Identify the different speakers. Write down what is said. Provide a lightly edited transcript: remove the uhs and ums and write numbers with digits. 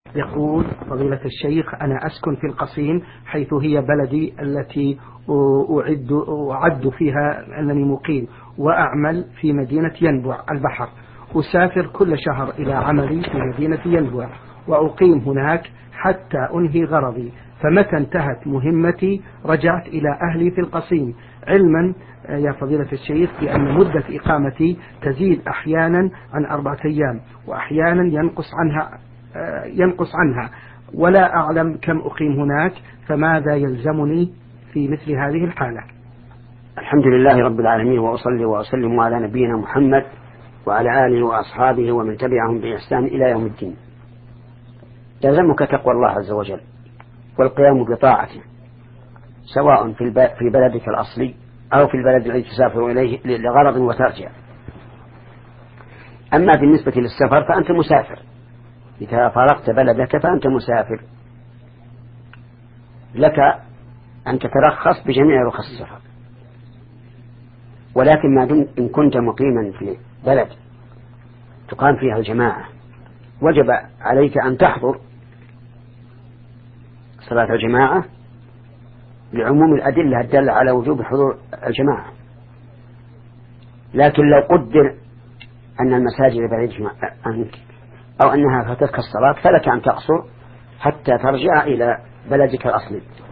Speaker 1: يقول فضيلة الشيخ: أنا أسكن في القصيم حيث هي بلدي التي أعد فيها أنني مقيم، وأعمل في مدينة ينبع البحر. أسافر كل شهر إلى عملي في مدينة ينبع وأقيم هناك حتى أنهي غرضي، فمتى انتهت مهمتي رجعت إلى أهلي في القصيم، علما يا فضيلة الشيخ بأن مدة إقامتي تزيد أحيانا عن 4 أيام وأحيانا ينقص عنها، ولا أعلم كم أقيم هناك، فماذا يلزمني في مثل هذه الحالة؟
Speaker 2: الحمد لله رب العالمين، وأصلي وأسلم على نبينا محمد وعلى آله وأصحابه ومن تبعهم بإحسان إلى يوم الدين. يلزمك تقوى الله عز وجل والقيام بطاعته، سواء في بلدك الأصلي أو في البلد الذي تسافر إليه لغرض وترجع. أما بالنسبة للسفر فأنت مسافر، إذا فارقت بلدك فأنت مسافر، لك أن تترخص بجميع رخص السفر. ولكن ما دمت إن كنت مقيما في بلد تقام فيها الجماعة وجب عليك أن تحضر صلاة الجماعة لعموم الأدلة الدالة على وجوب حضور الجماعة. لكن لو قدر أن المساجد بعيدة عنك أو أنها فاتتك الصلاة فلك أن تقصر حتى ترجع إلى بلدك الأصلي.